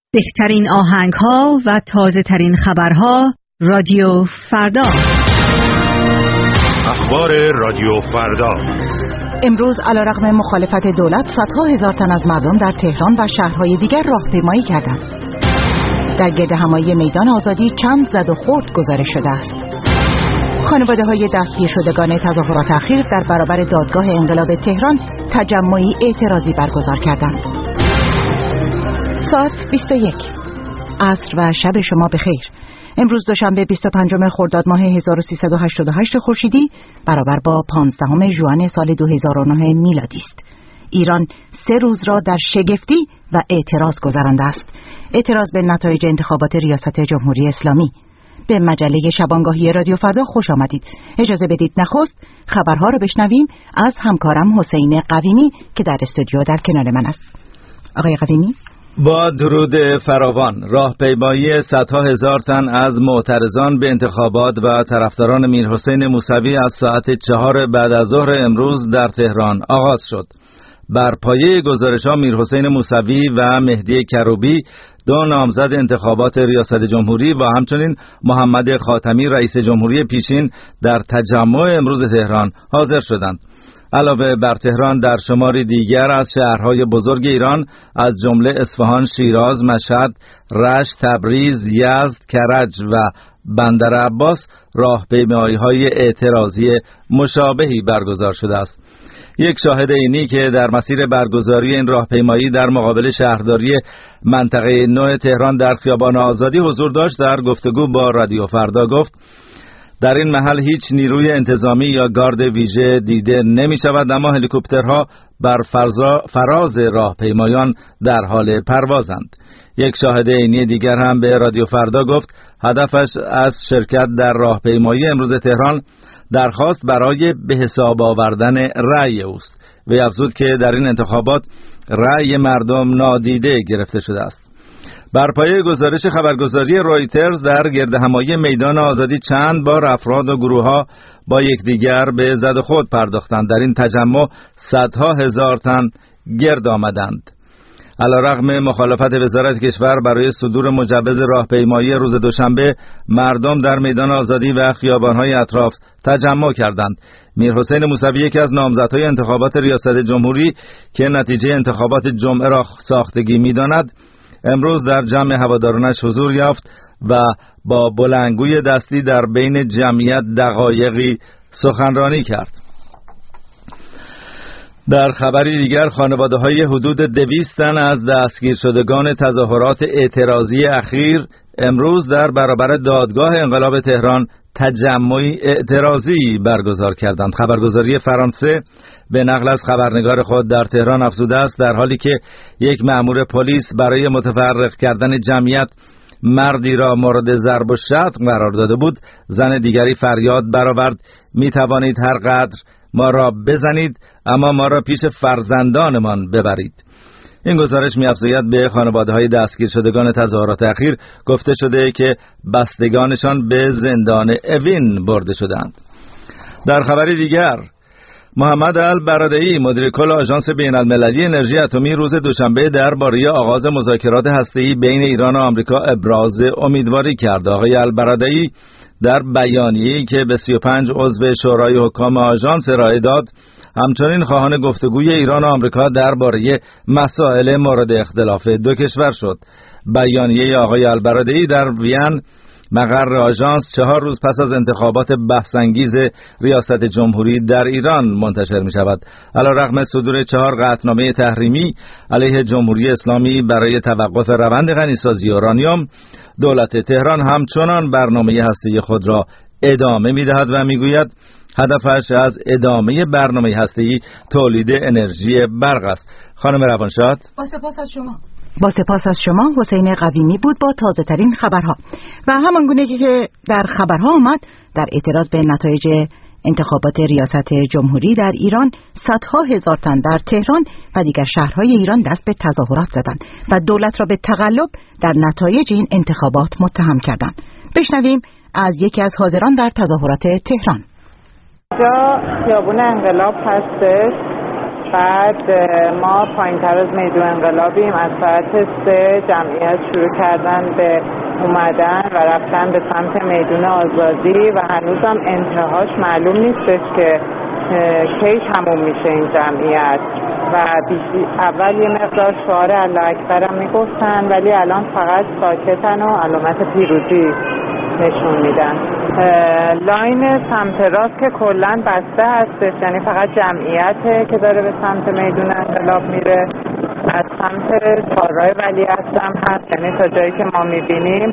بهترین آهنگ‌ها و تازه‌ترین خبرها رادیو فردا. اخبار رادیو فردا. امروز علیرغم مخالفت دولت صدها هزار تن از مردم در تهران و شهرهای دیگر راهپیمایی کردند. در گردهمایی میدان آزادی چند زد و خورد گزارش شده است. خانواده‌های دستگیر شدگان تظاهرات اخیر در برابر دادگاه انقلاب تهران تجمعی اعتراضی برگزار کردند. ساعت 21 عصر و شب شما بخیر. امروز دوشنبه 25 خرداد ماه 1388 خورشیدی برابر با 15 ژوئن سال 2009 میلادی است. ایران 3 روز را در شگفتی و اعتراض گذرانده است. اعتراض به نتایج انتخابات ریاست جمهوری اسلامی. به مجله شبانگاهی رادیو فردا خوش آمدید. اجازه بدید نخست خبرها را بشنویم از همکارم حسین قویمی که در استودیو در کنار من است. آقای قویمی. با درود فراوان، راهپیمایی صدها هزار تن از معترضان به انتخابات و طرفداران میرحسین موسوی از ساعت 4 بعد از ظهر امروز در تهران آغاز شد. بر پایه گزارش‌ها میرحسین موسوی و مهدی کروبی، دو نامزد انتخابات ریاست جمهوری، و همچنین محمد خاتمی رئیس جمهوری پیشین در تجمع امروز تهران حاضر شدند. علاوه بر تهران، در شماری دیگر از شهرهای بزرگ ایران از جمله اصفهان، شیراز، مشهد، رشت، تبریز، یزد، کرج و بندرعباس راهپیمایی‌های اعتراضی مشابهی برگزار شده است. یک شاهد عینی که در مسیر برگزاری این راهپیمایی در مقابل شهرداری منطقه 9 تهران در خیابان آزادی حضور داشت، در گفتگو با رادیو فردا گفت در این محل هیچ نیروی انتظامی یا گارد ویژه دیده نمی شود، اما هلیکوپترها بر فراز راهپیمایان در حال پروازند. یک شاهد عینی دیگر هم به رادیو فردا گفت هدفش از شرکت در راهپیمایی امروز تهران درخواست برای به حساب آوردن رأی اوست. وی افزود که در این انتخابات رأی مردم نادیده گرفته شده است. بر پایه گزارش خبرگزاری رویترز، در گردهمایی میدان آزادی چند بار افراد و گروه‌ها با یکدیگر به زد و خورد پرداختند. در این تجمع صدها هزار تن گرد آمدند. علیرغم مخالفت وزارت کشور برای صدور مجوز راهپیمایی روز دوشنبه، مردم در میدان آزادی و خیابان‌های اطراف تجمع کردند. میرحسین موسوی، یکی از نامزدهای انتخابات ریاست جمهوری که نتیجه انتخابات جمعه را ساختگی می‌داند، امروز در جمع هوادارانش حضور یافت و با بلندگوی دستی در بین جمعیت دقایقی سخنرانی کرد. در خبری دیگر، خانواده‌های حدود 200 تن از دستگیر شدگان تظاهرات اعتراضی اخیر امروز در برابر دادگاه انقلاب تهران تجمعی اعتراضی برگزار کردند. خبرگزاری فرانسه به نقل از خبرنگار خود در تهران افزوده است در حالی که یک مأمور پلیس برای متفرق کردن جمعیت مردی را مورد ضرب و شتم قرار داده بود، زن دیگری فریاد برآورد می توانید هر قدر ما را بزنید اما ما را پیش فرزندانمان ببرید. این گزارش می‌افزاید به خانواده‌های دستگیر شدگان تظاهرات اخیر گفته شده که بستگانشان به زندان اوین برده شدند. در خبری دیگر، محمد البرادعی، مدیر کل آژانس بین‌المللی انرژی اتمی، روز دوشنبه درباره آغاز مذاکرات هسته‌ای بین ایران و آمریکا ابراز امیدواری کرد. آقای البرادعی در بیانیه‌ای که به 35 عضو شورای حکام آژانس ارائه داد، همچنین خواهان گفتگوی ایران و آمریکا درباره مسائل مورد اختلاف دو کشور شد. بیانیه آقای البرادعی در وین، مقر آژانس، 4 روز پس از انتخابات بحث‌انگیز ریاست جمهوری در ایران منتشر می شود. علیرغم صدور 4 قطعنامه تحریمی علیه جمهوری اسلامی برای توقف روند غنیسازی اورانیوم، دولت تهران همچنان برنامه هسته‌ای خود را ادامه می دهد و می گوید هدفش از ادامه برنامه هسته‌ای تولید انرژی برق است. خانم روانشاد، با سپاس از شما حسین قویمی بود با تازه ترین خبرها. و همانگونه که در خبرها آمد، در اعتراض به نتایج انتخابات ریاست جمهوری در ایران صدها هزار تن در تهران و دیگر شهرهای ایران دست به تظاهرات زدند و دولت را به تقلب در نتایج این انتخابات متهم کردند. بشنویم از یکی از حاضران در تظاهرات تهران. جا خیابون انقلاب هستش بعد ما پایین‌تر از میدون انقلابیم. از ساعت 3 جمعیت شروع کردن به اومدن و رفتن به سمت میدون آزادی و هنوزم انتهاش معلوم نیستش که کی تموم میشه این جمعیت. و اول یه مقدار شعار الله اکبر هم میگفتن، ولی الان فقط ساکتن و علامت پیروزی نشون میدن. لاین سمت راست که کلن بسته هستش، یعنی فقط جمعیته که داره به سمت میدون انقلاب میره. از سمت چهارراه ولیعصر هم هست، یعنی تا جایی که ما میبینیم.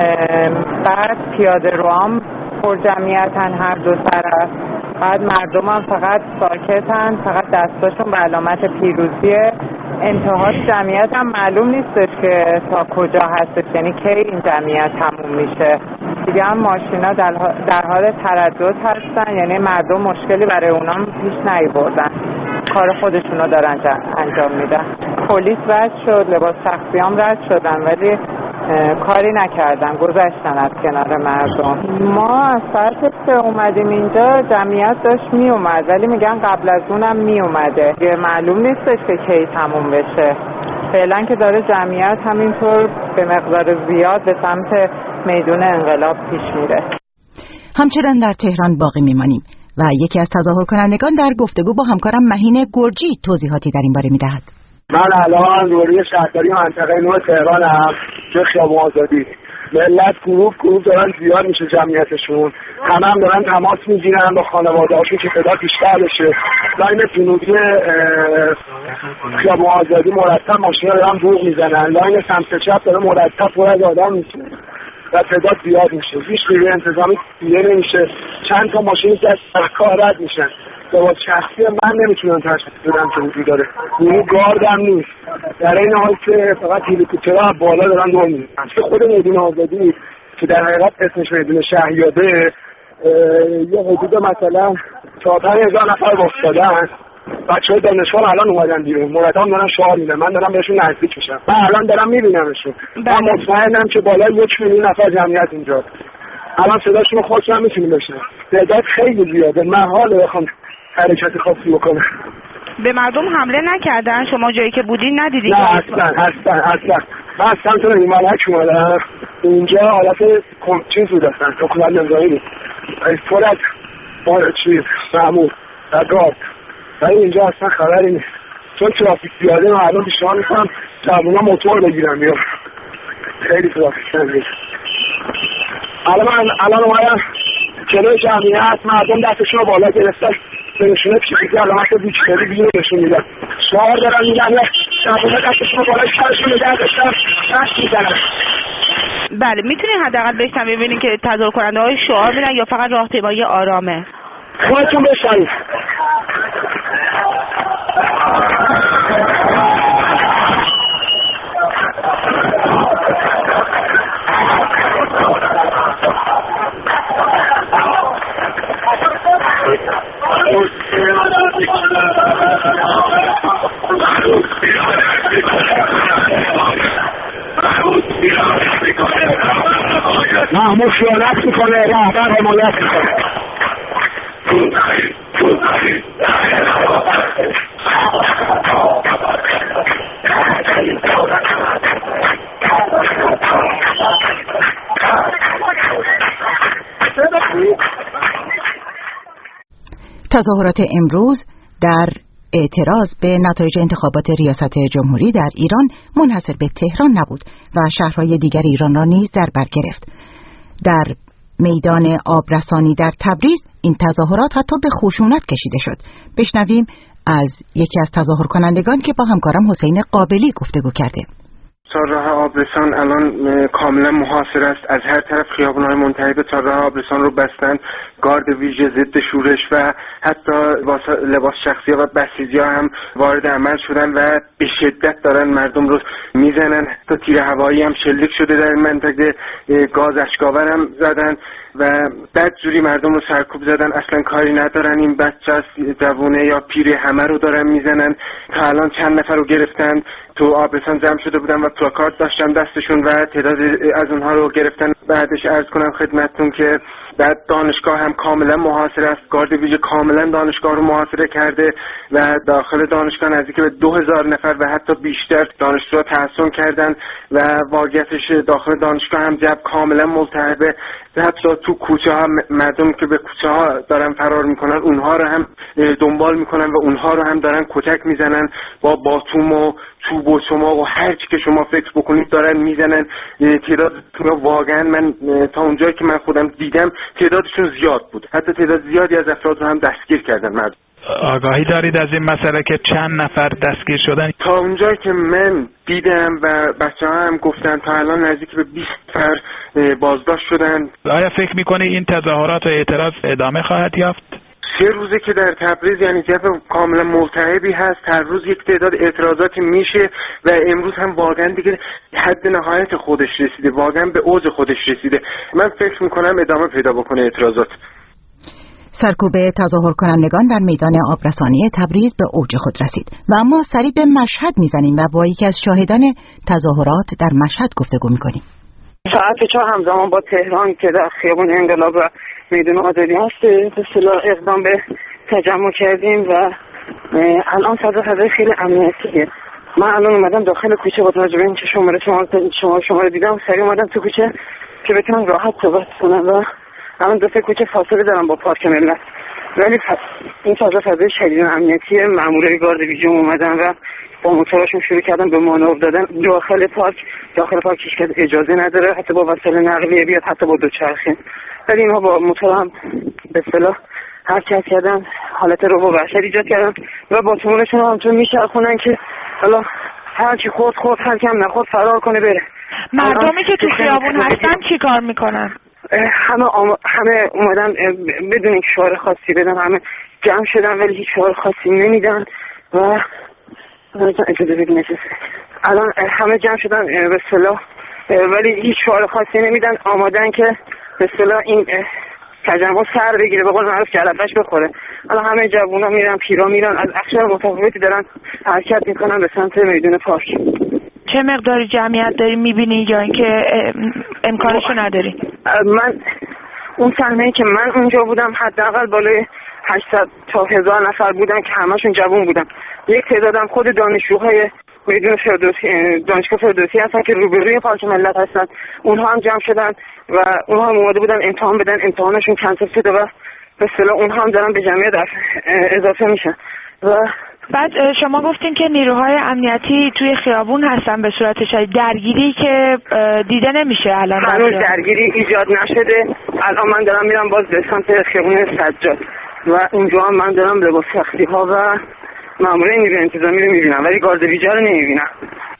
بعد پیاده رو هم پر جمعیتن هر دو طرف. بعد مردم هم فقط ساکتن، فقط دستاشون به علامت پیروزیه. انتهای جمعیت هم معلوم نیستش که تا کجا هستش، یعنی کی این جمعیت تموم میشه. دیگه هم ماشینا در حال تردد هستن، یعنی مردم مشکلی برای اونام پیش نیاوردن، کار خودشونو دارن انجام میدن. پلیس رد شد، لباس شخصی هم رد شدن، ولی کاری نکردن، گذشتن از کنار مردم. ما از ساعت 3 اومدیم اینجا، جمعیت داشت می اومد، ولی میگن قبل از اونم می اومده. معلوم نیستش که کی تموم بشه. فعلا که داره جمعیت همینطور به مقدار زیاد به سمت میدون انقلاب پیش میره. همچنان در تهران باقی میمانیم و یکی از تظاهر کنندگان در گفتگو با همکارم مهین گرجی توضیحاتی در این باره میدهد. من الان دوری شهرداری منطقه نو تهرانم، که خیابون آزادی. ملت گروه دارن زیاد میشه جمعیتشون، هم دارن تماس میگیرن با خانواده‌هاشون که تعداد بیشتر بشه. لاین جنوبی خیابون آزادی مرتب ماشینا دارن بوق میزنن، لاین سمت چپ داره مرتب پر از آدم میشه و تعداد زیاد میشه. هیچ نیروی انتظامی دیگه نمیشه. چند تا ماشین که از کار رد میشن. لباس شخصی من نمیتونم تشخیص بدم که وجود داره. نیرو گاردم نیست. در این حال که فقط هلیکوپترها بالا دارن دور میزنن. که خود میدون آزادی که در حقیقت اسمش میدون شهیاده، یه حدود مثلا 4-5 نفر افتادن. بچه‌های دانشگاه الان اومدن بیرون، مرتب دارن شعار میدن، من دارم بهشون نزدیک میشم. من الان دارم میبینمشون. من مطمئنم که بالای 1 میلیون نفر جمعیت اینجا. الان صداشون خودشون میتونیم بشنن. تعداد خیلی زیاده. محاله بخوام حرکت خاصی بکنه. به مردم حمله نکردن؟ شما جایی که بودین ندیدید؟ نه اصلا. من از سمت ملک اومدم. اینجا حالت چیز بود اصلا. حکومت نظامی بود. پر از معمول و گارد. ولی اینجا اصلا خبری نیست. چون ترافیک زیاده، من الان پیشنهاد میکنم جوونا موتور بگیرن بیان. خیلی ترافیک زیاده. الان اومدم جلوی جمعیت، مردم دستشون رو بالا گرفتن، به نشونه پیشگیری علامت ویکتوری بیرون نشون میدن. شعار دارن میگن جوونا دستشون رو بالا سرشون نگه داشتن، دست میزنن. بله، میتونید حداقل بشنم ببینید که تظاهر کننده های شعار میدن یا فقط راهپیمایی آرامه؟ خودتون بشنید. محمود خیانت میکنه، رهبر حمایت میکنه. تظاهرات امروز در اعتراض به نتایج انتخابات ریاست جمهوری در ایران منحصر به تهران نبود و شهرهای دیگر ایران را نیز در بر گرفت. در میدان آبرسانی در تبریز این تظاهرات حتی به خشونت کشیده شد. بشنویم از یکی از تظاهر کنندگان که با همکارم حسین قابلی گفتگو کرده. چهارراه آبرسان الان کاملا محاصر است. از هر طرف خیابان‌های منتهی به چهارراه آبرسان رو بستن. گارد ویژه ضد شورش و حتی لباس شخصی و بسیجی هم وارد عمل شدن و به شدت دارن مردم رو میزنن. حتی تیر هوایی هم شلیک شده در این منطقه، گاز اشک‌آور هم زدن و بدجوری مردم رو سرکوب زدن. اصلا کاری ندارن، این بچه است، جوونه یا پیر، همه رو دارن میزنن. تا الان چند نفر رو گرفتن، تو آبرسان جمع شده بودن و پلاکارد داشتن دستشون و تعداد از اونها رو گرفتن. بعدش عرض کنم خدمتتون که بعد دانشگاه هم کاملا محاصره است. گارد ویژه کاملا دانشگاه رو محاصره کرده و داخل دانشگاه نزدیک به 2000 نفر و حتی بیشتر دانشجو تحصیل کردن و واقعیتش داخل دانشگاه هم جو کاملا مضطربه. حتی تو کوچه ها مردم که به کوچه ها دارن فرار میکنن اونها رو هم دنبال میکنن و اونها رو هم دارن کتک میزنن با باتوم و چوب و چماق و هر چی که شما فکر بکنید دارن میزنن. تعداد واقعا من تا اونجایی که من خودم دیدم تعدادشون زیاد بود، حتی تعداد زیادی از افراد رو هم دستگیر کردن مردم. آگاهی دارید از این مسئله که چند نفر دستگیر شدن؟ تا اونجایی که من دیدم و بچه‌ها هم گفتن تا الان نزدیک به 20 نفر بازداشت شدن. آیا فکر می‌کنی این تظاهرات و اعتراض ادامه خواهد یافت؟ 3 روزه که در تبریز یعنی جو کاملا ملتهبی هست، هر روز یک تعداد اعتراضاتی میشه و امروز هم واقعا دیگه حد نهایت خودش رسیده، واقعا به اوج خودش رسیده. من فکر میکنم ادامه پیدا بکنه اعتراضات. سرکوب تظاهر کنندگان در میدان آبرسانی تبریز به اوج خود رسید و اما سریع به مشهد میزنیم و با یکی از شاهدان تظاهرات در مشهد گفتگو میکنیم. ساعت 4 همزمان با تهران که در خیابان انقلاب و میدان آزادی هست به اصطلاح اقدام به تجمع کردیم و الان فضای خیلی امنیتیه. من الان اومدم داخل کوچه با توجه به اینکه شما رو دیدم سریع اومدم تو کوچه که بتونم راحت صحبت کنم و الان 2 کوچه فاصله دارم با پارک ملت، ولی این فضای شدید امنیتیه. مامورای گارد ویژه اومدن و با موتورشون شروع کردن به مانور دادن داخل پارک هیچ اجازه نداره حتی با وسایل نقلیه بیاد، حتی با دوچرخه، ولی اینها با موتور هم به اصطلاح حرکت کردن، حالت رعب و وحشت ایجاد کردن و با تومونشون هم تو میچرخونن که حالا هر کی خورد هر کی هم نخورد فرار کنه بره. مردمی که تو خیابون هستن چی کار میکنن؟ همه اومدن بدون اینکه شعار خاصی بدن، همه جمع شدن ولی هیچ شعار خاصی نمیدن و اجازه بدین الان همه جمع شدن به اصطلاح ولی هیچ شعار خاصی نمیدن، آمادن که به اصطلاح این تجمع سر بگیره، به قول معروف جلبش بخوره. الان همه جوونا میرن، پیرا میرن، از اقشار متفاوتی دارن حرکت میکنن به سمت میدان پارک. چه مقداری جمعیت داری میبینی یا اینکه امکانشو نداری؟ من اون صحنه‌ای که من اونجا بودم حداقل بالای 800 تا 1000 نفر بودن که همشون جوان بودن. یک تعدادم خود دانشجوهای میدون دانشگاه فردوسی هستن که روبروی پارک ملت هستن، اونها هم جمع شدن و اونها هم اومده بودن امتحان بدن، امتحانشون کنسل شده و به اصطلاح اونها هم دارن به جمعیت اضافه میشن. و بعد شما گفتین که نیروهای امنیتی توی خیابون هستن به صورت شدید، درگیری که دیده نمیشه الان؟ هنوز درگیری ایجاد نشده. الان من دارم میرم باز به سمت خیابون سجاد و اونجا هم من دارم لباس سختی ها و مامورای نیروی انتظامی رو میبینم ولی گارد ویژه رو نمیبینم.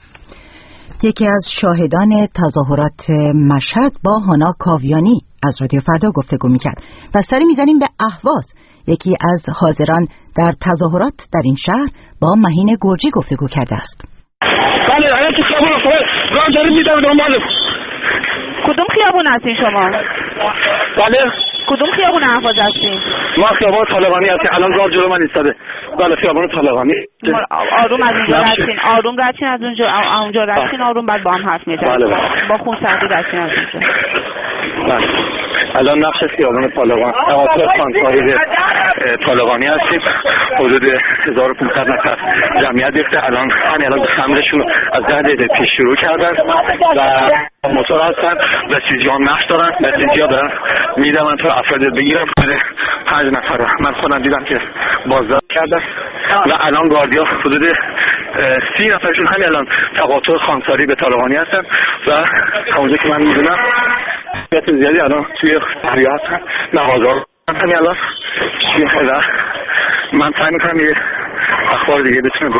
یکی از شاهدان تظاهرات مشهد با هانا کاویانی از رادیو فردا گفتگو میکرد و سری میزنیم به اهواز. یکی از حاضران در تظاهرات در این شهر با مهین گرجی گفتگو کرده است. بله، الان تو خیابون راه داریم میدم دنبال. کدوم خیابون هستین شما؟ بله. کدوم خیابون اهواز هستین؟ ما خیابان طالقانی هستیم، الان راه جلو من ایستاده. بله خیابان طالقانی. آروم از اونجا رفتین، آروم رفتین از اونجا رفتین آروم، بعد با هم حرف میزنید. بله. با خون سردی رفتین از اونجا. بله. الان نقش خیابان طالقان اواخر خانساری طالقانی هستیم. حدود 1500 نفر جمعیت گرفته. الان خمرشون از 10 دقیقه پیش شروع کردن و موتور هستن، بسیجی ها نقش دارن، بسیجی ها دارن میدن تا افراد بگیرن. 5 نفر رو من خودم دیدم که بازداشت کردن و الان گاردیا حدود 30 نفرشون همین الان تقاطع خانساری به طالقانی هستن و همونجا که من میدونم بسیار زیادی الان توی دریا هستن، نوازار همین الان و من سعی میکنم یه اخبار دیگه بتونم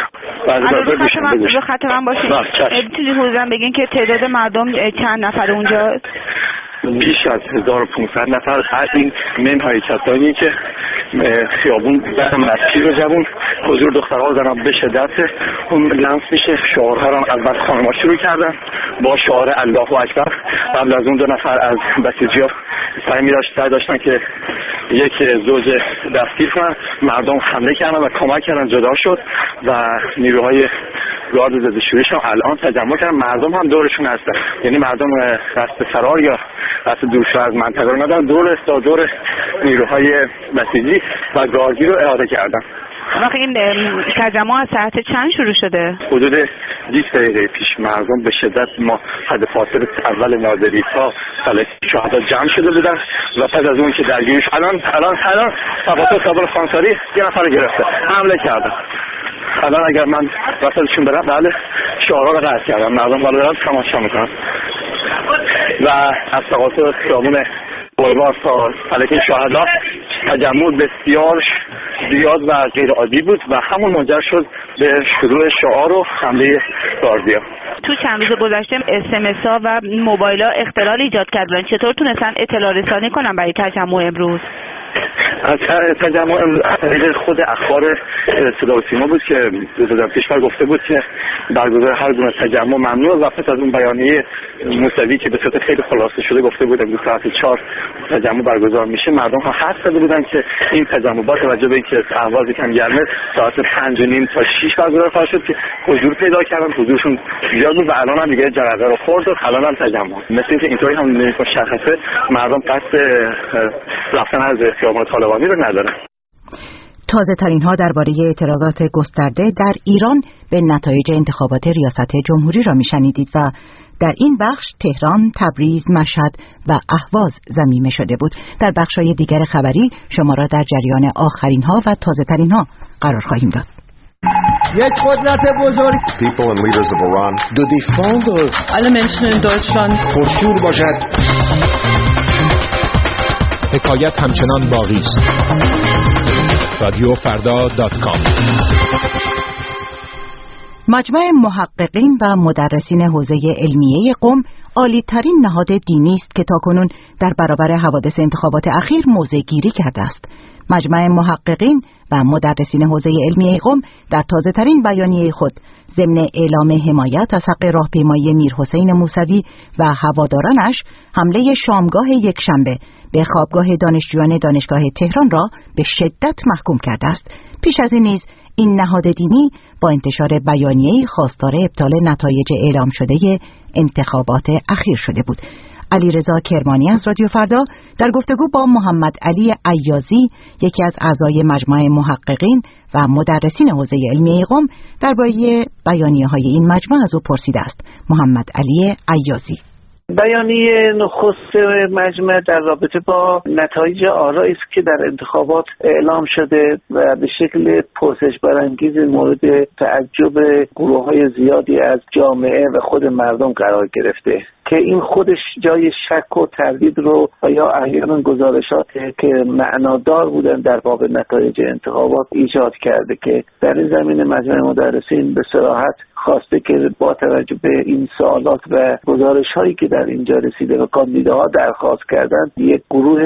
رو خط من باشید. میتونی حضورم بگین که تعداد مردم چند نفر اونجا؟ بیش از 1500 نفر. هر این منهای کسانی که خیابون در مسیر جوون حضور دخترها زنان به شدت اون لمس میشه. شعارها رو البته خانم‌ها شروع کردن با شعار الله اکبر. قبل از اون 2 نفر از بسیجی‌ها سعی داشتن که یک زوج دستگیر کنن، مردم حمله کردن و کمک کردن، جدا شد و نیروهای گارد ضد شورش هم الان تجمع کردن. مردم هم دورشون هستن، یعنی مردم قصد فرار یا از دورشو از منطقه اومدن دور نیروهای بسیجی و گاردی رو اعاده کردن. وقتی این تجمع از ساعت چند شروع شده؟ حدود 20 دقیقه پیش مردم به شدت ما حد فاصل اول ناظری تا فلک شهدا جمع شده بودن و پس از اون که درگیریش الان تفاصیل سابق خانساری یه نفر گرفته حمله کردن. الان اگر من وسطشون برم بله شعارها رو قطع کردم، مردم بالا دارن تماشا میکنن و از تقاطع خیابون بلوار تا فلک شهدا تجمع بسیار زیاد و غیر عادی بود و همون منجر شد به شروع شعار و حمله گاردیا. تو چند روز گذشته SMS ها و موبایل ها اختلال ایجاد کردن، چطور تونستن اطلاع رسانی کنن برای تجمع امروز؟ از تجمع خود اخبار صدا و سیما بود که وزارت کشور گفته بود که برگزار هر گونه تجمع ممنوع و پس از اون بیانیه موسوی که به صورت خیلی خلاصه شده گفته بود امروز ساعت 4 تجمع برگزار میشه، مردم ها حد زده بودن که این تجمع با توجه به اینکه اهواز کم گرمه ساعت 5:30 تا 6 برگزار خواهد شد که حضور پیدا کردن، حضورشون زیاد بود و الان هم دیگه جرقه رو خورد و الان هم تجمع مثل اینکه اینطوری هم مشخصه مردم قصد رفتن از خیابان طالبانی رو ندارن. تازه ترین ها درباره اعتراضات گسترده در ایران به نتایج انتخابات ریاست جمهوری را میشنیدید و در این بخش تهران، تبریز، مشهد و اهواز ضمیمه شده بود. در بخش‌های دیگر خبری شما را در جریان آخرین ها و تازه ترین ها قرار خواهیم داد. یک قدرت بزرگ People and leaders of Iran do defend alle Menschen in Deutschland پرشور باشد. حکایت همچنان باقی است. رادیوفردا.com مجمع محققین و مدرسین حوزه علمیه قم عالی‌ترین نهاد دینی است که تاکنون در برابر حوادث انتخابات اخیر موضع گیری کرده است. مجمع محققین و مدرسین حوزه علمیه قم در تازه‌ترین بیانیه خود ضمن اعلام حمایت از حق راهپیمایی میرحسین موسوی و هوادارانش حمله شامگاه یکشنبه به خوابگاه دانشجویان دانشگاه تهران را به شدت محکوم کرده است. پیش از این نیز این نهاد دینی با انتشار بیانیه‌ای خواستار ابطال نتایج اعلام شده انتخابات اخیر شده بود. علیرضا کرمانی از رادیو فردا در گفتگو با محمد علی عیازی، یکی از اعضای مجمع محققین و مدرسین حوزه علمیه قم، درباره بیانیه‌های این مجمع از او پرسیده است. محمد علی عیازی: بیانیه نخست مجمع در رابطه با نتایج آرایی است که در انتخابات اعلام شده و به شکل پرسش برانگیز مورد تعجب گروه‌های زیادی از جامعه و خود مردم قرار گرفته که این خودش جای شک و تردید رو و یا احیانا گزارشات که معنادار بودن در باب نتایج انتخابات ایجاد کرده که در این زمینه مجمع مدرسین به صراحت خواسته که با توجه به این سوالات و گزارش‌هایی که در اینجا رسیده و کاندیداها درخواست کردند یک گروه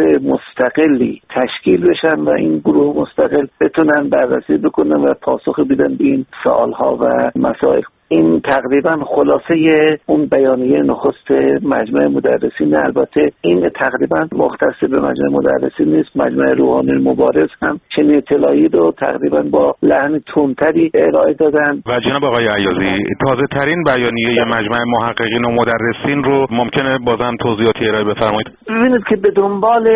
مستقلی تشکیل بشن و این گروه مستقل بتونن بررسی بکنن و پاسخ بدن به این سوال‌ها و مسائل. این تقریبا خلاصه اون بیانیه نخست مجمع مدرسین. البته این تقریبا مختص به مجمع مدرسین نیست، مجمع روحانی مبارز هم چنین اطلاعی رو تقریبا با لحن تندتری ارائه دادن. و جناب آقای عیازی، تازه ترین بیانیه مجمع محققین و مدرسین رو ممکنه بازم توضیحاتی ارائه بفرمایید؟ ببینید که به دنبال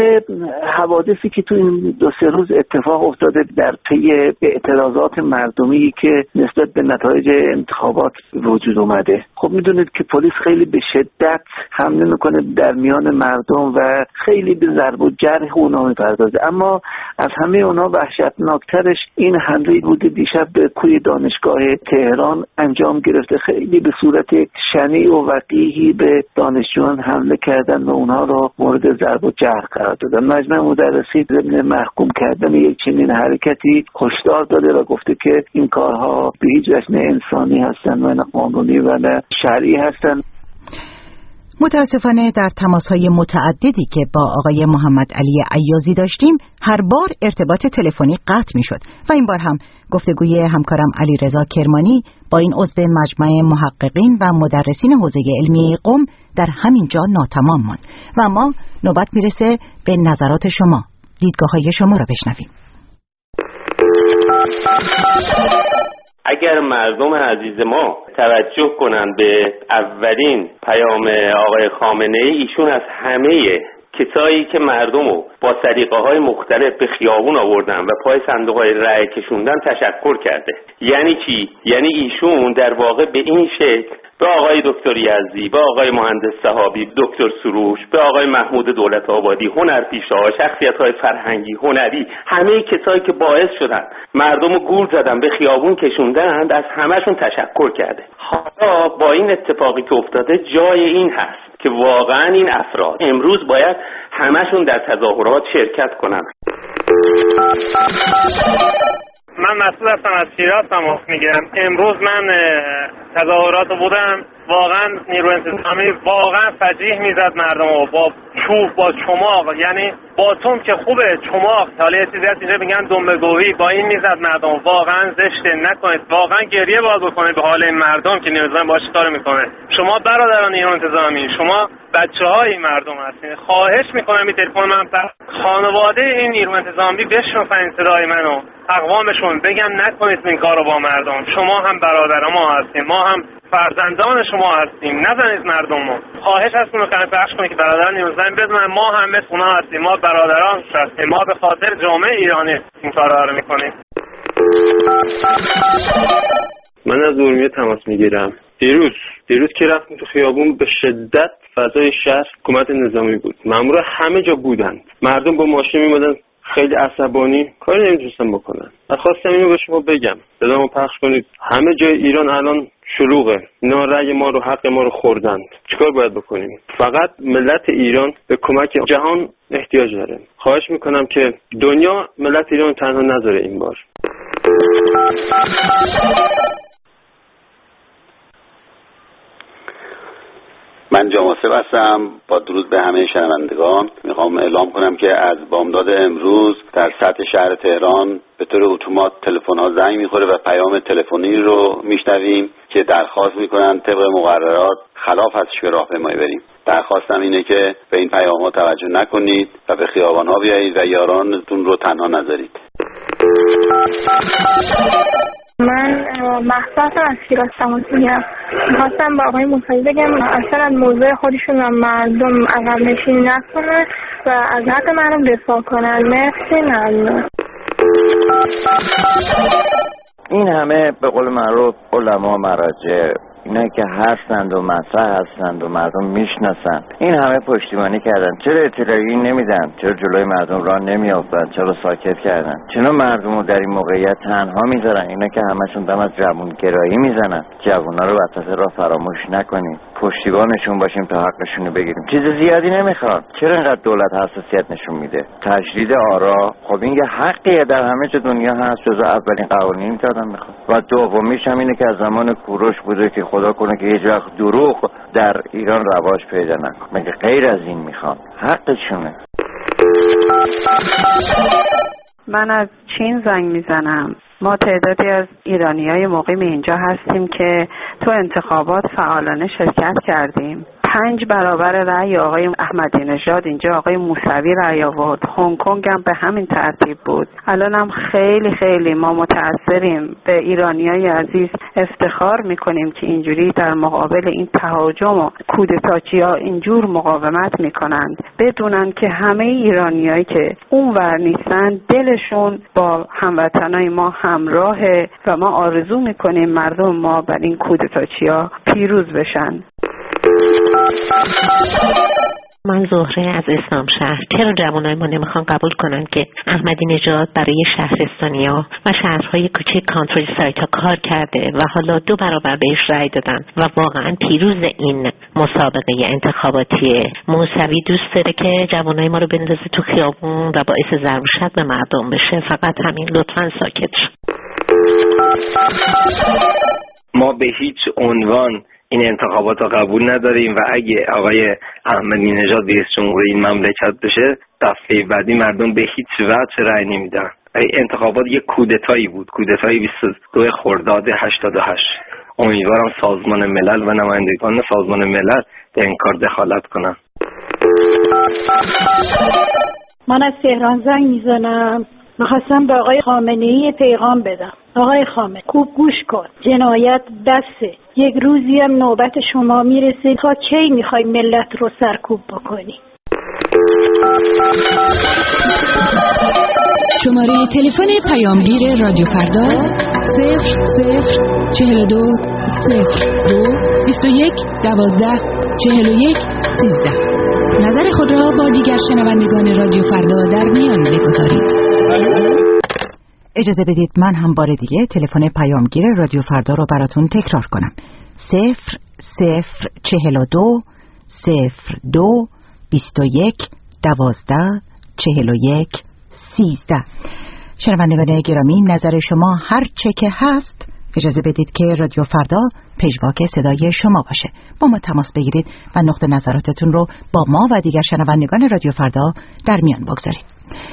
حوادثی که تو این 2-3 روز اتفاق افتاده در پی اعتراضات مردمی که نسبت به نتایج انتخابات وجود اومده، خب میدونید که پلیس خیلی به شدت حمله میکنه در میان مردم و خیلی به ضرب و جرح اونا میپردازه. اما از همه اونا وحشتناکترش این حمله بوده دیشب به کوی دانشگاه تهران انجام گرفته. خیلی به صورت شنیع و وقیحی به دانشجویان حمله کردن و اونها رو مورد ضرب و جرح قرار دادن. مجمع مدرسین ضمن محکوم کردن یک چنین حرکتی هشدار داده و گفته که این کارها به هیچ وجه نه انسانی هستن و نه قانونی و نه شرعی هستن. متاسفانه در تماس‌های متعددی که با آقای محمد علی عیازی داشتیم هر بار ارتباط تلفنی قطع می‌شد و این بار هم گفتگوی همکارم علیرضا کرمانی با این عضو مجمع محققین و مدرسین حوزه علمیه قم در همین جا ناتمام ماند و ما نوبت میرسه به نظرات شما، دیدگاه‌های شما را بشنویم. اگر مردم عزیز ما توجه کنند به اولین پیام آقای خامنه‌ای، ایشون از همه کسایی که مردمو با سلیقه‌های مختلف به خیابون آوردن و پای صندوق‌های رأی کشوندن تشکر کرده. یعنی چی؟ یعنی ایشون در واقع به این شکل به آقای دکتر یزدی، به آقای مهندس صحابی، دکتر سروش، به آقای محمود دولت آبادی، هنرپیشه‌ها، شخصیت‌های فرهنگی، هنری، همه کسایی که باعث شدن مردمو گول زدن به خیابون کشوندند، از همه‌شون تشکر کرده. حالا با این اتفاقی که افتاده جای این هست که واقعا این افراد امروز باید همه‌شون در تظاهرات شرکت کنند. من مسئول هستم از شیراز تماس میگیرم. امروز من تظاهرات بودم، واقعا نیروی انتظامی واقعا فجیح میزد مردمو با چوب، با چماق، یعنی باتوم که خوبه، چماق، حالا یه چیزی هست اینجا میگن دنبگویی، با این میزد مردم. واقعا زشته، نکنید، واقعا گریه باید بکنید به حال این مردم که نیروی انتظامی باش کار میکنه. شما برادران نیروی انتظامی، شما بچه‌های این مردم هستین، خواهش میکنم این تلفن من خانواده این نیروی انتظامی بشنفن صدای منو، اقوامشون بگن نکنید این کارو با مردم. شما هم برادر ما هستین، ما هم فرزندان شما هستیم، نزنید مردمو. خواهش هستم رو پخش کنید که برادران نیروی انتظامی بدونن ما هم مثل اونا هستیم، ما برادران هستیم، ما به خاطر جامعه ایرانی این کارا رو میکنیم. من از ارومیه تماس میگیرم. دیروز که رفتیم تو خیابون به شدت فضای شهر حکومت نظامی بود. مامورا همه جا بودند. مردم با ماشین میمدن خیلی عصبانی، کاری نمیتونستن بکنن. من خواستم اینو به شما بگم، صدامو پخش کنید. همه جای ایران الان شلوغه. اینا رأی ما رو، حق ما رو خوردند. چیکار باید بکنیم؟ فقط ملت ایران به کمک جهان احتیاج داره. خواهش میکنم که دنیا ملت ایران تنها نذاره این بار. من جاماسب هستم. با درود به همه شنوندگان میخوام اعلام کنم که از بامداد امروز در سطح شهر تهران به طور اتومات تلفن‌ها زنگ میخوره و پیام تلفنی رو میشنویم که درخواست میکنن طبق مقررات خلاف از که راهپیمایی بریم. درخواستم اینه که به این پیام‌ها توجه نکنید و به خیابان‌ها بیایید و یارانتون رو تنها نذارید. من محصول از شیراز تماس میگیرم. میخواستم با آقای موسوی بگم اصلا از موضوع خودشون و مردم عقب نشینی نکنه و از حق مردم دفاع کنن. مرسی. ممنون. این همه به قول معروف علما مراجع اینا که هستند و مطرح هستند و مردم میشناسند، این همه پشتیبانی کردن، چرا اطلاعی نمیدن؟ چرا جلوی مردم راه نمیافتن؟ چرا ساکت کردن؟ چرا مردم رو در این موقعیت تنها میذارن؟ اینا که همشون دم از جوانگرایی میزنن. جوونا رو وسط راه فراموش نکنیم، پشتیبانشون باشیم تا حقشون رو بگیریم. چیز زیادی نمیخواد. چرا اینقدر دولت حساسیت نشون میده؟ تجدید آرا، خب این یه حقیه، در همه جا دنیا هست، جزو اولین قوانینی که آدم میخواد. و دومیش هم اینه که از زمان کوروش بوده که خدا کنه که هیچ وقت دروغ در ایران رواج پیدا نکنه. مگه غیر از این میخوان؟ حقشونه. من از چین زنگ میزنم. ما تعدادی از ایرانیای مقیم اینجا هستیم که تو انتخابات فعالانه شرکت کردیم. 5 برابر رأی آقای احمدی نژاد اینجا آقای موسوی رأی آورد. هنگ کنگ هم به همین ترتیب بود. الان هم خیلی ما متأثریم. به ایرانیای عزیز افتخار میکنیم که اینجوری در مقابل این تهاجم و کودتاچی‌ها اینجور مقاومت میکنند. بدونن که همه ایرانیایی که اونور نیستن دلشون با هموطنای ما همراهه و ما آرزو میکنیم مردم ما بر این کودتاچی‌ها پیروز بشن. من زهره از اسلام شهر. چرا جوانای ما نمیخوان قبول کنن که احمدی نژاد برای شهرستانیا و شهرهای کوچک کانتری سایت ها کار کرده و حالا 2 برابر بهش رأی دادن و واقعا پیروز این مسابقه انتخاباتی. موسوی دوست داره که جوانای ما رو بندازه تو خیابون و باعث ضرب و شتم مردم بشه. فقط همین، لطفاً ساکت شو. ما به هیچ عنوان این انتخابات رو قبول نداریم و اگه آقای احمدی نژاد رئیس جمهور این مملکت بشه، دفعه بعدی مردم به هیچ وجه رأی نمیدن. انتخابات یک کودتایی بود، کودتای 22 خرداد 88. امیدوارم سازمان ملل و نمایندگان سازمان ملل به این کار دخالت کنن. من از تهران زنگ میزنم. میخواستم به آقای خامنه‌ای پیغام بدم. آقای خامنه‌ای خوب گوش کن، جنایت بسه. یک روزی هم نوبت شما میرسه. تا کی میخوای ملت رو سرکوب بکنی؟ شماره تلفن پیامگیر رادیو فردا 0042 02 21 12 41 13. نظر خود را با دیگر شنوندگان رادیو فردا در میان بگذارید. اجازه بدید من هم بار دیگه تلفن پیامگیر رادیو فردا رو براتون تکرار کنم. 0042 02 21 12 41 13. شنوندگان گرامی، نظر شما هر چه که هست اجازه بدید که رادیو فردا پژواک صدای شما باشه. با ما تماس بگیرید و نقطه نظراتتون رو با ما و دیگر شنوندگان رادیو فردا در میان بگذارید.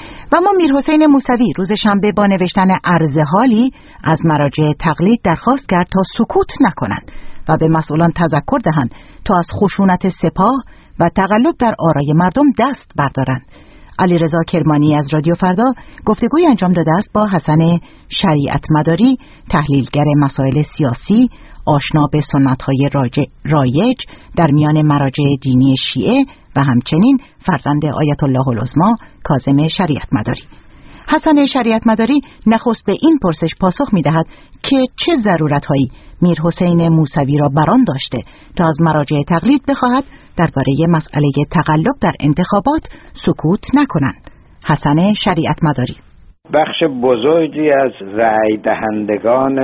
و ما میرحسین موسوی روز شنبه با نوشتن عرض حالی از مراجع تقلید درخواست کرد تا سکوت نکنند و به مسئولان تذکر دهند تا از خشونت سپاه و تقلب در آرای مردم دست بردارند. علیرضا کرمانی از رادیو فردا گفتگوی انجام داده است با حسن شریعت مداری، تحلیلگر مسائل سیاسی، آشنا به سنت‌های رایج در میان مراجع دینی شیعه و همچنین فرزند آیت الله العظمی کاظم شریعت مداری. حسن شریعت مداری نخست به این پرسش پاسخ می‌دهد که چه ضرورت‌هایی میرحسین موسوی را بران داشته تا از مراجع تقلید بخواهد درباره مسئله تقلب در انتخابات سکوت نکنند. حسن شریعت مداری: بخش بزرگی از رأی دهندگان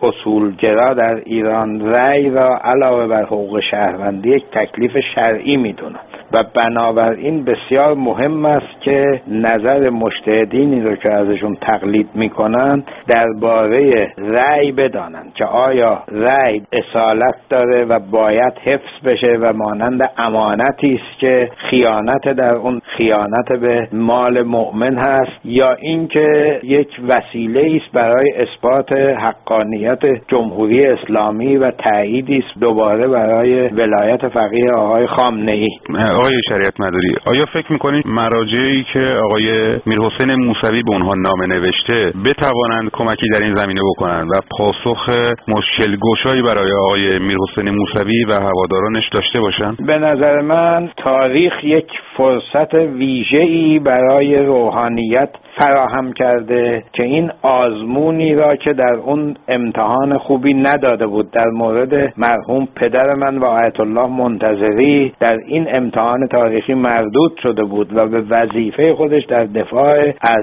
اصولگرا در ایران رأی را علاوه بر حقوق شهروندی یک تکلیف شرعی می‌دونند و بنابراین بسیار مهم است که نظر مجتهدینی رو که ازشون تقلید میکنن درباره رأی بدانند که آیا رأی اصالت داره و باید حفظ بشه و مانند امانتی است که خیانت در اون خیانت به مال مؤمن هست، یا اینکه یک وسیله است برای اثبات حقانیت جمهوری اسلامی و تأییدی است دوباره برای ولایت فقیه آقای خامنه‌ای. آقای شریعت مداری، آیا فکر میکنید مراجعی که آقای میرحسین موسوی به اونها نامه نوشته بتوانند کمکی در این زمینه بکنند و پاسخ مشکل گشایی برای آقای میرحسین موسوی و هوادارانش داشته باشند؟ به نظر من تاریخ یک فرصت ویژه‌ای برای روحانیت فراهم کرده که این آزمونی را که در اون امتحان خوبی نداده بود در مورد مرحوم پدر من و آیت الله منتظری در این امتحان تاریخی مردود شده بود و به وظیفه خودش در دفاع از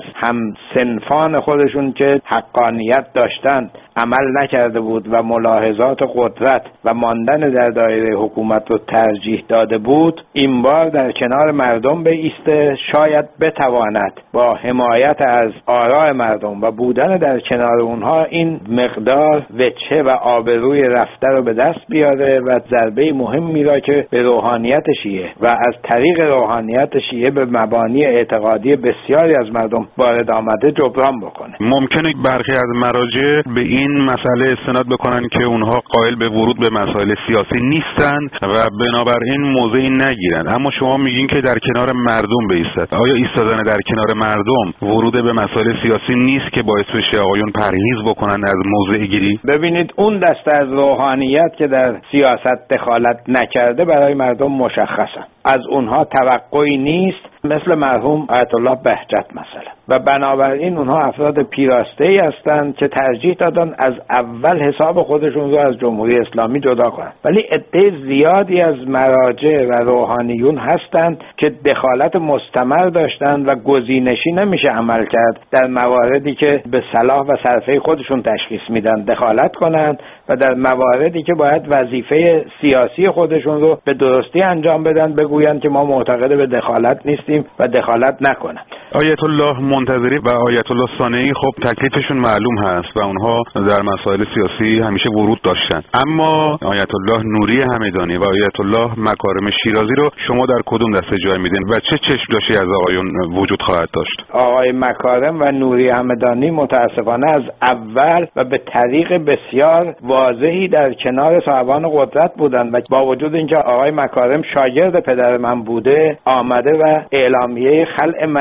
همسنفان خودشون که حقانیت داشتند عمل نکرده بود و ملاحظات قدرت و ماندن در دایره حکومت رو ترجیح داده بود، این بار در کنار مردم بایسته، شاید بتواند با حمایت از آراء مردم و بودن در کنار اونها این مقدار وجه و آبروی رفته رو به دست بیاره و ضربه مهمی را که به روحانیت شیعه و از طریق روحانیت شیعه به مبانی اعتقادی بسیاری از مردم وارد آمده جبران بکنه. ممکنه برخی از مراجع به این مسئله استناد بکنن که اونها قائل به ورود به مسائل سیاسی نیستند و بنابراین موضعی نگیرند، اما شما میگین که در کنار مردم بایستد. آیا ایستادن در کنار مردم ورود به مسائل سیاسی نیست که باعث بشه آقایون پرهیز بکنن از موضع گیری؟ ببینید، اون دسته از روحانیت که در سیاست دخالت نکرده برای مردم مشخصن، از اونها توقعی نیست، مثل مرحوم آیت الله بهجت مثلا، و بنابراین اونها افراد پیراسته‌ای هستند که ترجیح دادن از اول حساب خودشون رو از جمهوری اسلامی جدا کنند. ولی عده زیادی از مراجع و روحانیون هستند که دخالت مستمر داشتند و گزینشی نمیشه عمل کرد در مواردی که به صلاح و صرفه خودشون تشخیص میدن دخالت کنند و در مواردی که باید وظیفه سیاسی خودشون رو به درستی انجام بدن بگویند که ما معتقد به دخالت نیستیم و دخالت نکنند. آیت الله منتظری و آیت الله ثانوی خب تکلیفشون معلوم هست و اونها در مسائل سیاسی همیشه ورود داشتن، اما آیت الله نوری همدانی و آیت الله مکارم شیرازی رو شما در کدوم دسته جای میدین و چه چشم‌داشتی از آقایون وجود خواهد داشت؟ آقای مکارم و نوری همدانی متاسفانه از اول و به طریق بسیار واضحی در کنار صاحبان قدرت بودند و با وجود اینکه آقای مکارم شاگرد پدر من بوده، آمده و اعلامیه خلع مرجعیت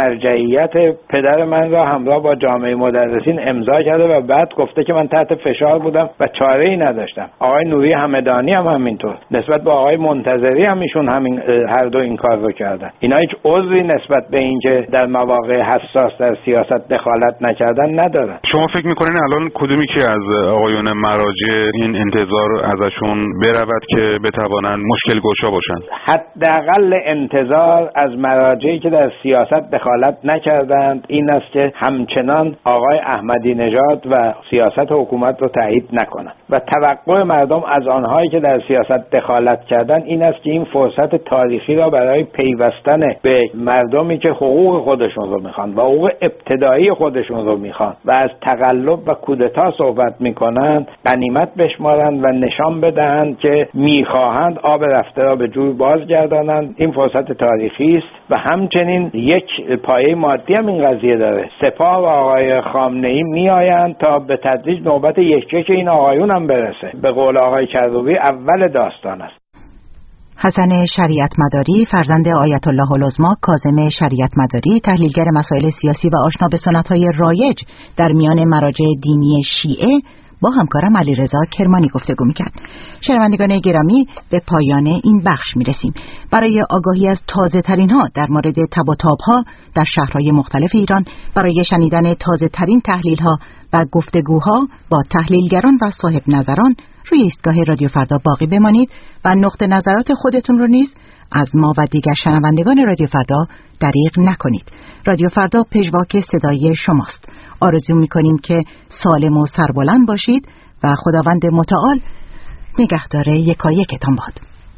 موقعیت پدر من را همراه با جامعه مدرسین امضا کرده و بعد گفته که من تحت فشار بودم و چاره‌ای نداشتم. آقای نوری همدانی هم همینطور، نسبت به آقای منتظری هم ایشون همین هر دو این کار رو کردن. اینا هیچ عذری نسبت به اینکه در مواقع حساس در سیاست دخالت نکردن ندارن. شما فکر میکنین الان کدومی که از آقایون مراجع این انتظار ازشون برود که بتوانن مشکل گشا باشن؟ حداقل انتظار از مراجعی که در سیاست دخالت نکردند این است که همچنان آقای احمدی نژاد و سیاست حکومت رو تایید نکنند و توقع مردم از آنهایی که در سیاست دخالت کردن این است که این فرصت تاریخی را برای پیوستن به مردمی که حقوق خودشون رو میخوان و حقوق ابتدایی خودشون رو میخوان و از تقلب و کودتا صحبت میکنند غنیمت بشمارند و نشان بدهند که میخواهند آب رفته را به جوی بازگردانند. این فرصت تاریخی است و همچنین یک پایه مادی هم این قضیه داره. سپاه و آقای خامنه‌ای میآیند تا به تدریج نوبت یک این آقایون هم برسه. به قول آقای کروبی اول داستان است. حسن شریعت مداری، فرزند آیت الله العظما کاظم شریعت مداری، تحلیلگر مسائل سیاسی و آشنا به سنت‌های رایج در میان مراجع دینی شیعه، با همکارم علیرضا کرمانی گفتگو می‌کرد. شنوندگان گرامی، به پایان این بخش می‌رسیم. برای آگاهی از تازه‌ترین ها در مورد تب و تاب‌ها در شهرهای مختلف ایران، برای شنیدن تازه‌ترین تحلیل‌ها و گفتگوها با تحلیلگران و صاحب نظران روی ایستگاه رادیو فردا باقی بمانید و نقطه نظرات خودتون رو نیز از ما و دیگر شنوندگان رادیو فردا دریغ نکنید. رادیو فردا پژواک صدای شماست. آرزو می‌کنیم که سالم و سربلند باشید و خداوند متعال نگهدار یکایکتان باد.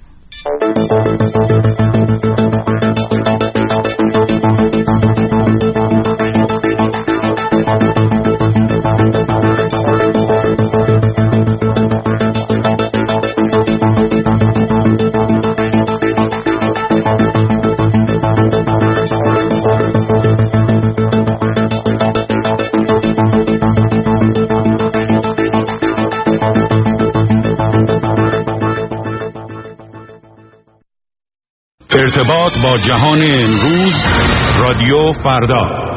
ارتباط با جهان امروز، رادیو فردا.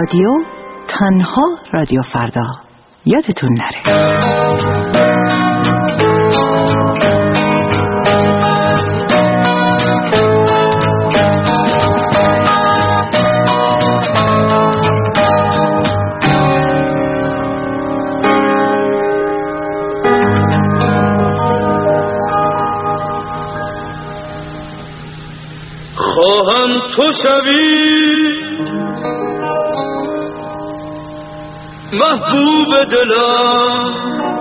رادیو، تنها رادیو فردا. یادتون نره. خواهم تو شوی محبوب دلم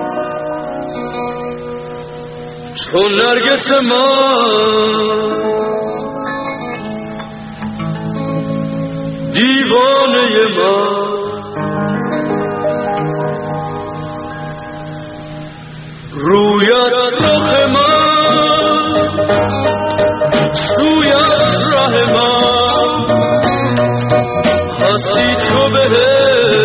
چون نرگس من، دیوانه من. رویت رخ من، سویت ره من، هستی تو به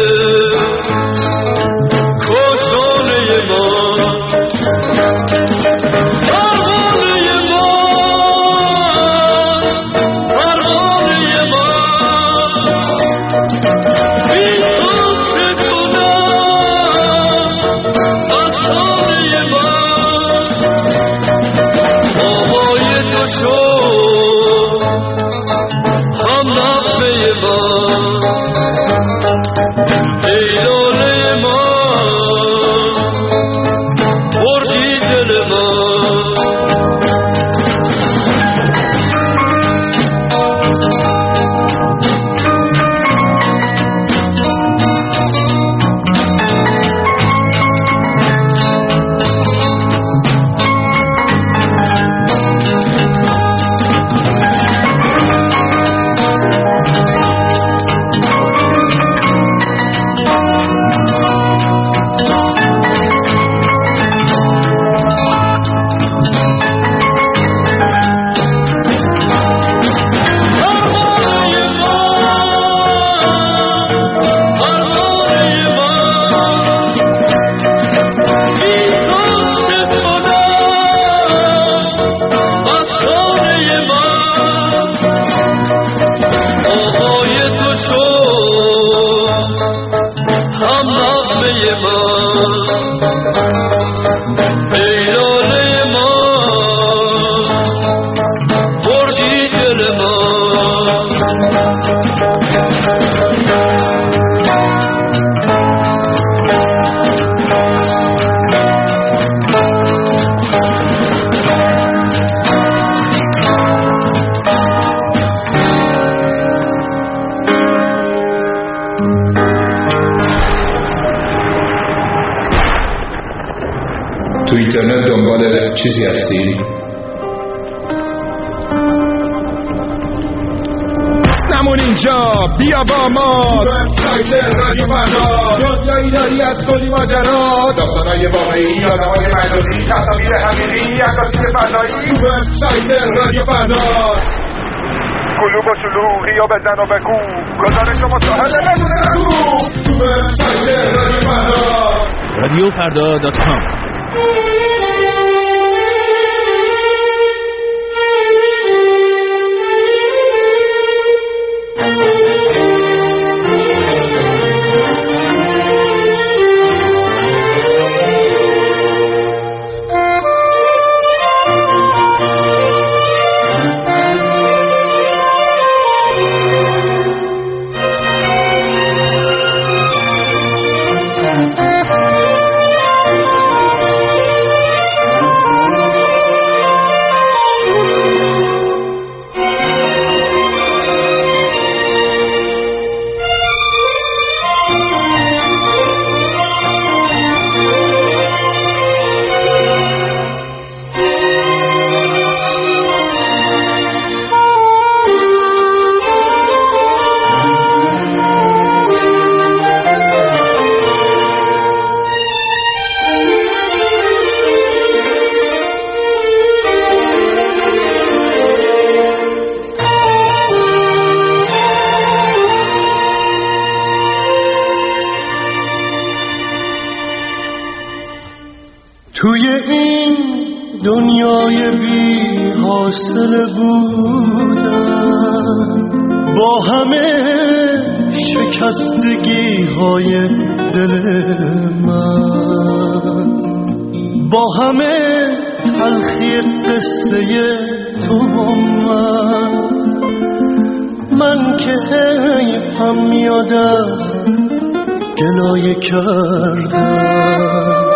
تو اینترنت دنبال چیزی هستی؟ نمون اینجا، بیا با ما وبسایت رادیو فردا. دنیایی داری از کلی ماجرا، داستانای واقعی، آدمای مجازی، تصاویر حقیقی، عکاسی فضایی. وبسایت رادیو فردا. کلوب و شلوغی یا بزن و بگو، گزارش و مصاحبه تو وبسایت رادیو فردا. radiofrda.com. توی این دنیای بی حاصل بودن با همه شکستگی های دل من، با همه تلخی قصه تو من که حیفم میاد از گلایه کردم.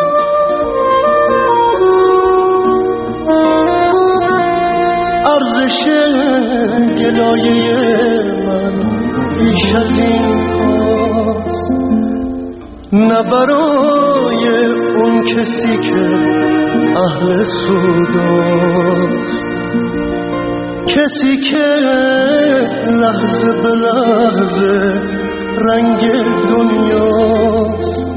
ارزش گلایه من بیش از این هاست، نه برای اون کسی که اهل سوداست، کسی که لحظه به لحظه رنگ دنیاست.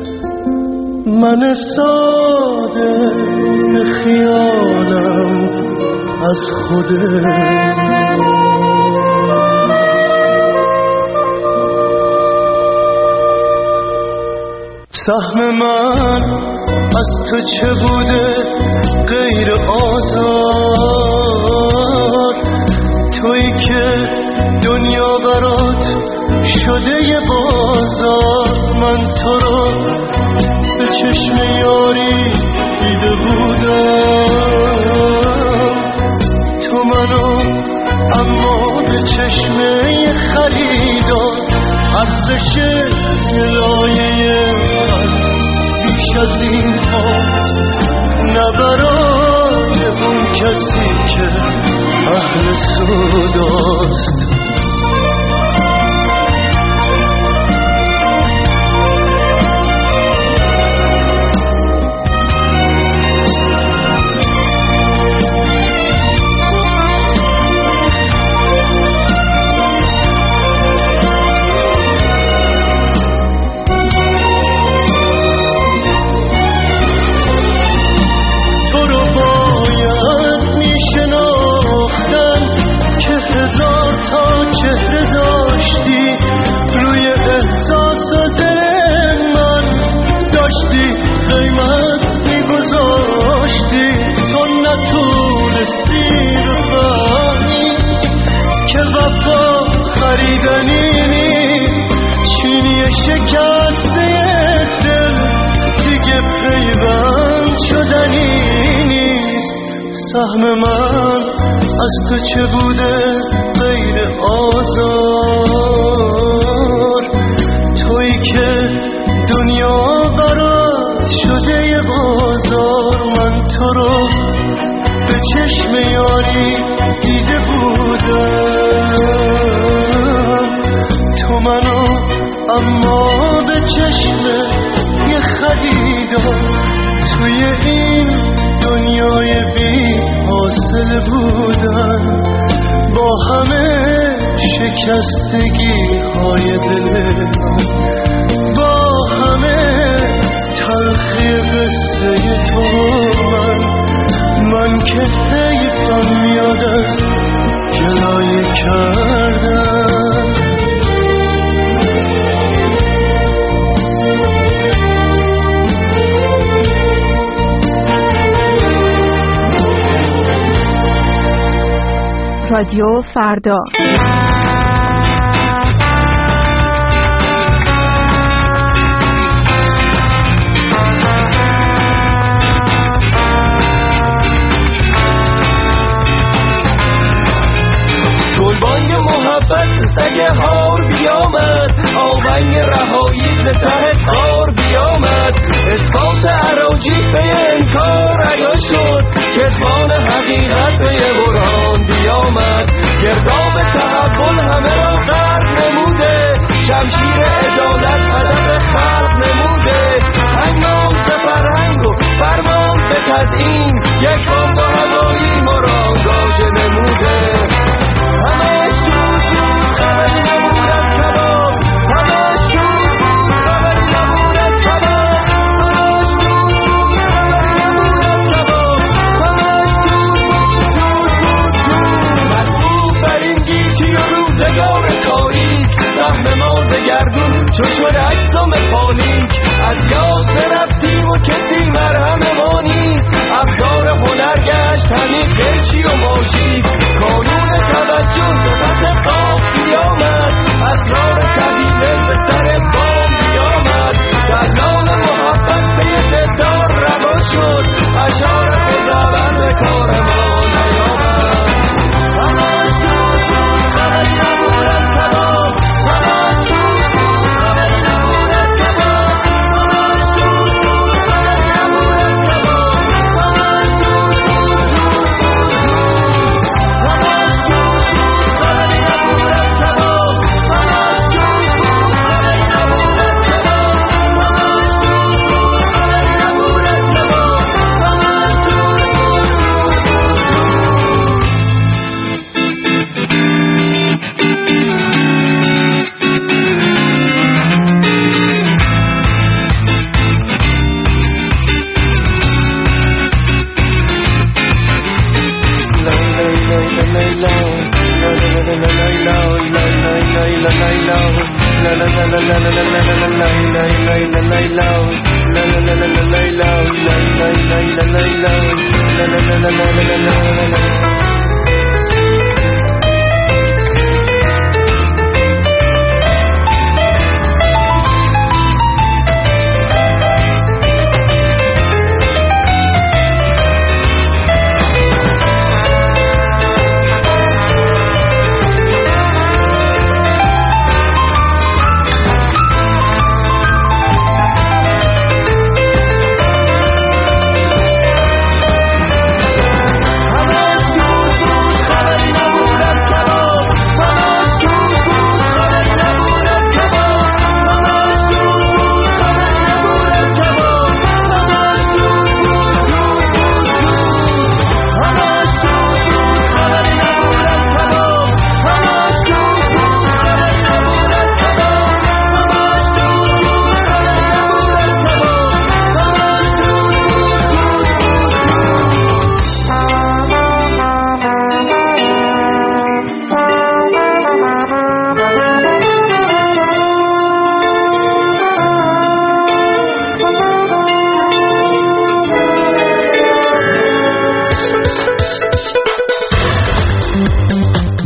من ساده به خیالم از خودم، سهم من از تو چه بوده غیر آزاد؟ تویی که دنیا برات شده یه بازار. من تو رو به چشم یاری دیده بودم، تو منو اما به چشم خریدار. ارزش گلایه من بیش از این هاست، نه برای اون کسی که اهل سوداست. سهم من از تو چه بوده غیر آزار؟ تویی که دنیا برات شده یه بازار. من تو رو به چشم یاری دیده بودم، تو منو اما به چشم یه خریدار. توی این دنیای بی حاصل بودن، با همه شکستگی های دل من، با همه تلخی قصه تو من که حیفم میاد از گلایه کردن. رادیو فردا. گلبانگ محبت سگ هار بیامد، آونگ رهایی ز ته کار بیامد. اثبات اراجیف به انکار عیان شد، کتمان حقیقت به برهان بیامد. گرداب تقبل همه را غرق نموده، شمشیر عدالت هدف خلق نموده. هنگام فرهنگ و فرمان به تزیین، یک بمب هوایی ما را آنگاژه نموده. همش دود بود خبری نبود از کباب، همش دود بود خبری نبود از کباب، همش دود بود خبری نبود از کباب، همش دود بود مصروف بر این گیتی و روزگار تاریک. سهم ما ز گردون چو شد اجسام پالیک، از یاس رفتیم و کسی مرهم ما نیست. ابزار هنر گشت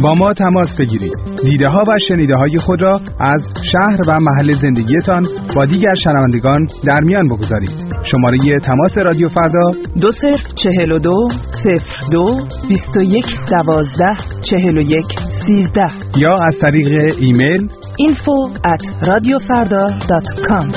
با ما تماس بگیرید. دیده ها و شنیده های خود را از شهر و محل زندگیتان با دیگر شنوندگان در میان بگذارید. شماره تماس رادیو فردا 2042 02 21 12 41 13 یا از طریق ایمیل info@radiofarda.com.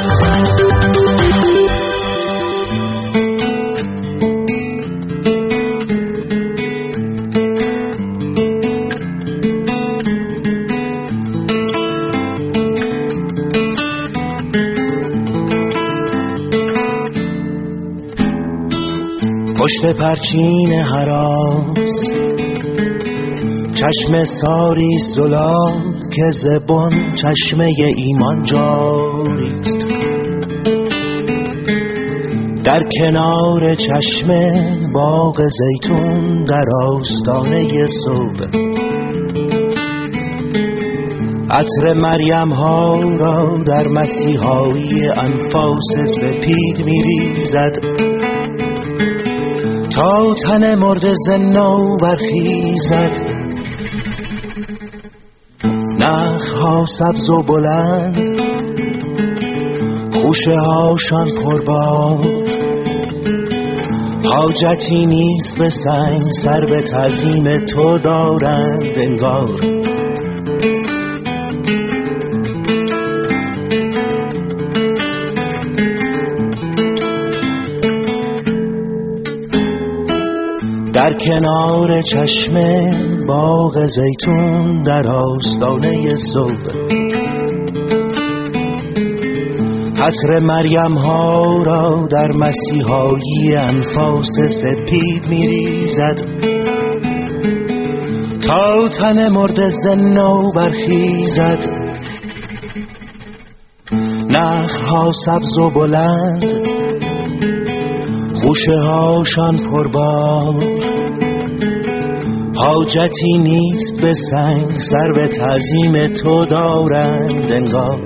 پشت پرچین هراس چشم ساری زلال که زبان چشمه ایمان جاریست، در کنار چشمه باغ زیتون در آستانه صبح، عطر مریم ها را در مسیحایی انفاس سپید میریزد تا تن مرد زنو برخیزد. نخها سبز و بلند، خوشه هاشان پرباد، حاجتی نیست به سنگ سر به تعظیم تو دارند انگار. در کنار چشمه باغ زیتون در آستانه صبح، عطر مریم ها را در مسیحایی انفاس سپید میریزد تا تن مرد زنو برخیزد. نخها سبز و بلند، خوشه هاشان پربار، حاجتی نیست به سنگ سر به تعظیم تو دارند انگار.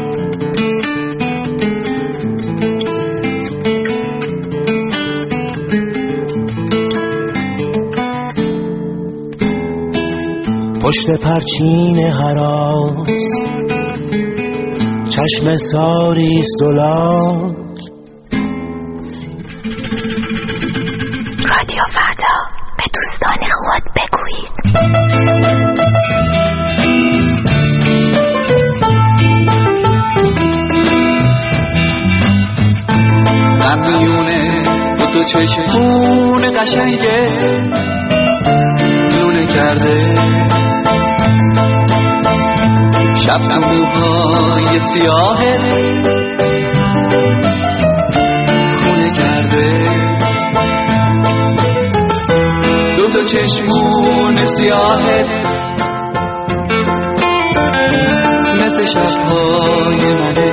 پشت پرچین هراس چشم ساری زلال. رادیو فردا، به دوستان خود بگویید. من میونه تو چشمون قشنگه لونه کرده، شب تو موهای سیاهت خونه کرده، تو چشمون سیاهت مثل شبهای منه،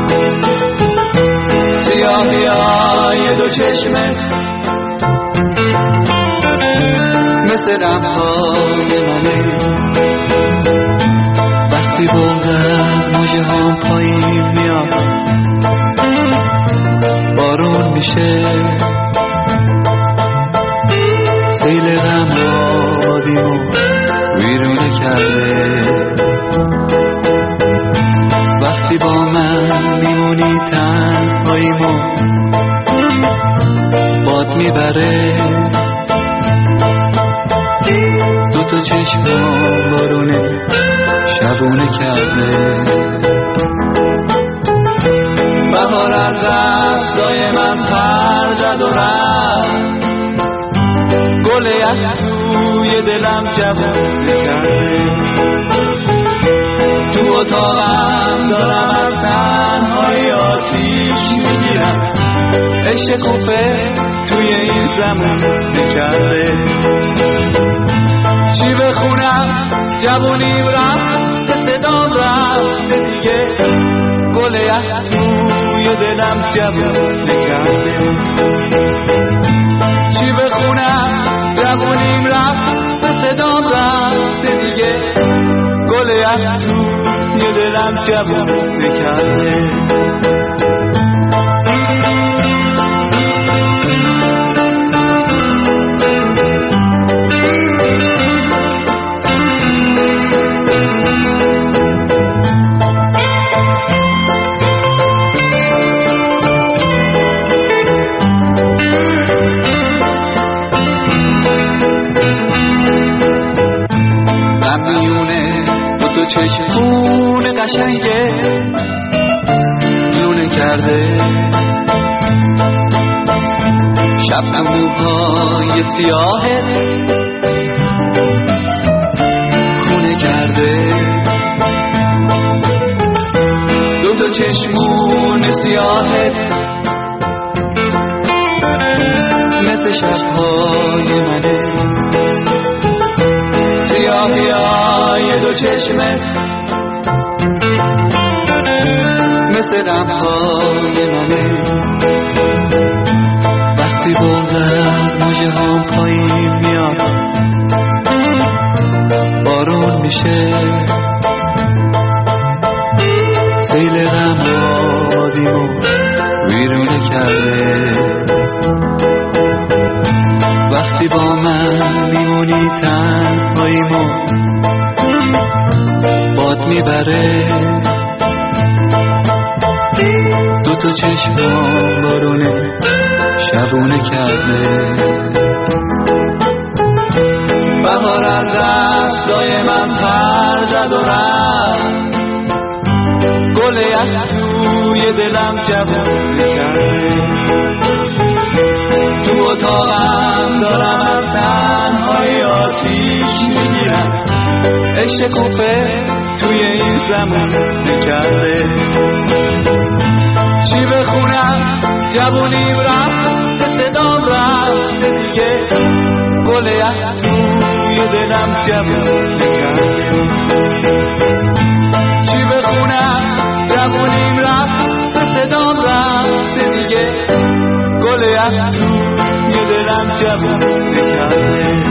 سیاهی های دو چشمت مثل غمهای منه. وقتی بغضت موجه ها پایین میاد بارون میشه، سیل غم آبادیمو ویرونه کرده. وقتی با من میمونی تنهاییمو باد میبره، دوتا چشم بارونه شبونه کرده. بهار از افزای من پر زد و رفت، گل یخ توی دلم جوونه کرده. تو اتاقم دارم از تنهای آتیش میگیرم، عشق کوفه توی این زمونه کرده. چی بخونم جوونیم رفت، صدام رفت دیگه، گل یخ توی دلم جوونه کرده. چی بخونم جوونیم رفت، صدام رفت دیگه، گل یخ توی دلم جوونه کرده. چشمون قشنگه لونه کرده، شب تو موهای سیاهت خونه کرده، دوتا چشمون سیاهت مثل شبهای منه، سیاهی های دو چشمت مثل غمهای منه. وقتی بغض از موجه هم پایین میاد بارون میشه، سیل غم آبادیمو ویرونه کرده. وقتی با من میمونی تنهاییمو باد میبره، دوتا چشمام بارونه شبونه کرده. بهار از دستای من پر زد و رفت، گل یخ توی دلم جوونه کرده. تو اتاقم دارم از تنهای آتیش میگیرم، عشق کوفه توی این زمونه کرده. چی بخونم جوونیم رفت، صدام رفت دیگه، گل یخ توی دلم جوونه کرده. چی بخونم جوونیم رفت، صدام رفت دیگه، گل یخ توی دلم جوونه کرده.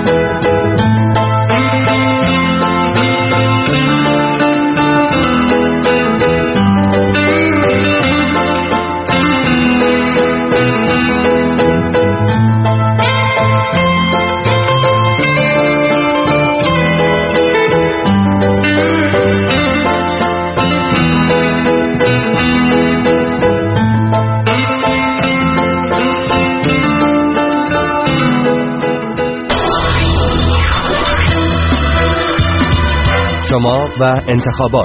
شما و انتخابات.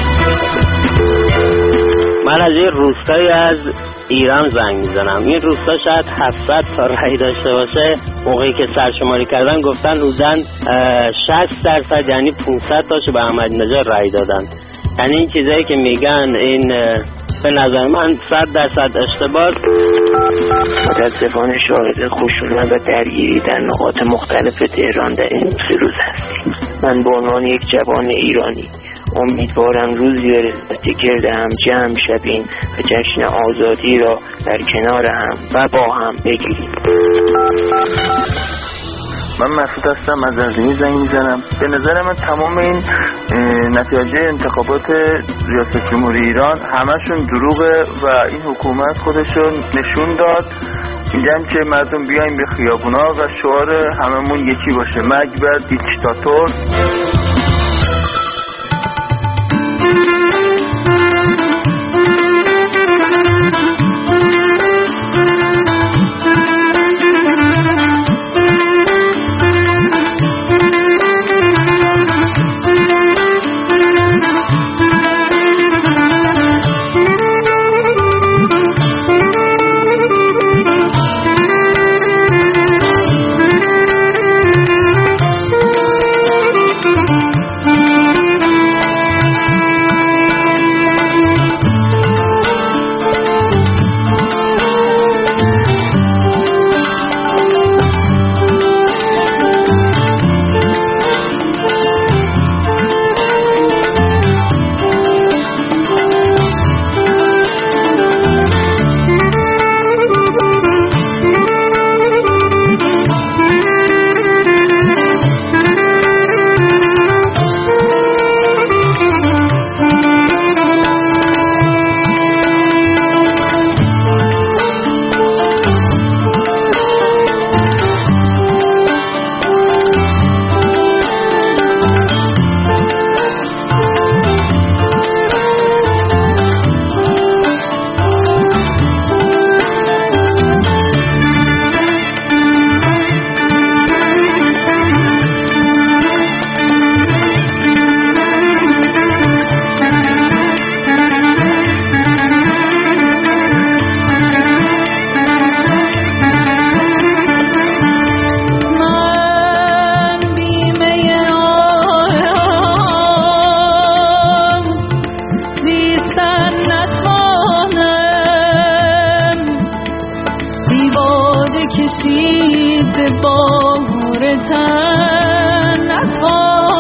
من از این روستایی از ایران زنگ میزنم. این روستا شاید 700 تا رای داشته باشه. موقعی که سرشماری کردن گفتن حدوداً 60% یعنی 500 تاشو به احمدی نژاد رای دادن. یعنی این چیزایی که میگن این به نظر من 100% اشتباه. متاسفانه شاهد خشونت و درگیری در نقاط مختلف تهران در این 3 روز هستیم. من به عنوان یک جوان ایرانی امیدوارم روزی برسد که گرد هم جمع شویم و جشن آزادی را در کنار هم و با هم بگیریم. من مسعود هستم، از زنجانی زنگ میزنم. به نظر من تمام این نتیجه انتخابات ریاست جمهوری ایران همشون دروغه و این حکومت خودشون نشون داد. میگن که مردم بیایم به خیابونا و شعار هممون یکی باشه، مرگ بر دیکتاتور. کشید به بار تن نتوان